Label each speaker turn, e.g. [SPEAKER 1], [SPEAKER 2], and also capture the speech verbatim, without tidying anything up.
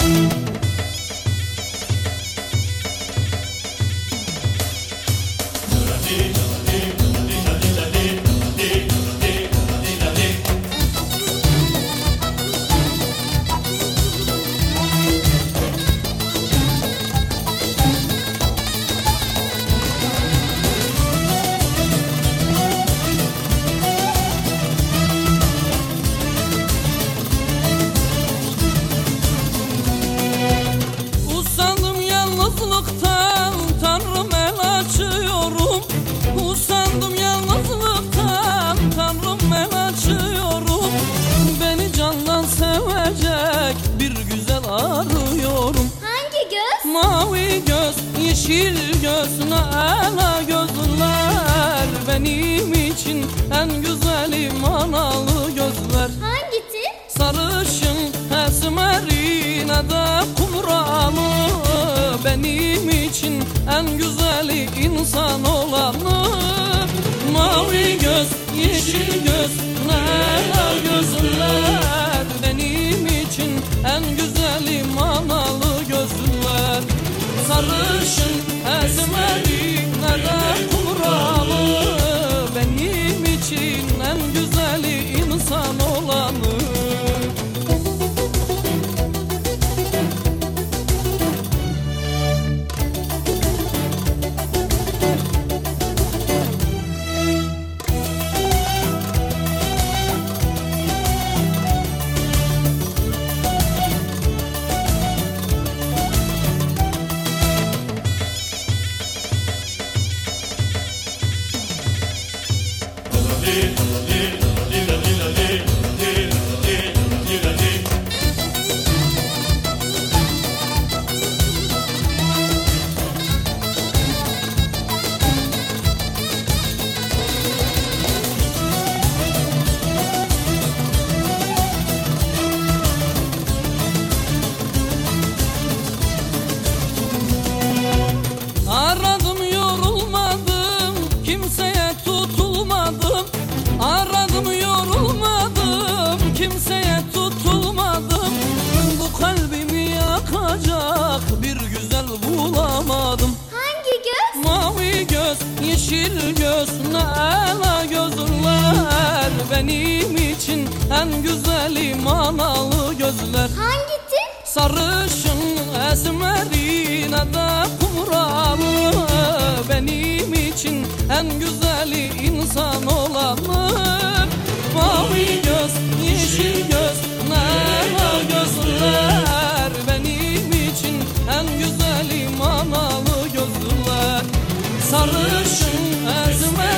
[SPEAKER 1] Mavi göz, yeşil göz, nala gözler, benim için en güzeli manalı gözler.
[SPEAKER 2] Hangisi?
[SPEAKER 1] Sarışın, esmerine de kumralı, benim için en güzeli insan olanı. Mavi göz, yeşil göz, nala gözler, benim için en güzeli manalı gözler. Sarışın, esmerine de kumralı, benim için en güzeli insan olanı. Aradım yorulmadım, kimseye tutulmadım. Aradım yorulmadım, kimseye tutulmadım. Bu kalbimi yakacak bir güzel bulamadım.
[SPEAKER 2] Hangi göz?
[SPEAKER 1] Mavi göz, yeşil göz, nala gözler, benim için en güzeli manalı gözler.
[SPEAKER 2] Hangisi?
[SPEAKER 1] Sarışın, esmerine de kumralı, benim için en güzeli insan olanı. Mavi göz, yeşil göz, nala gözler, benim için en güzeli manalı gözler. Sarışın, esmer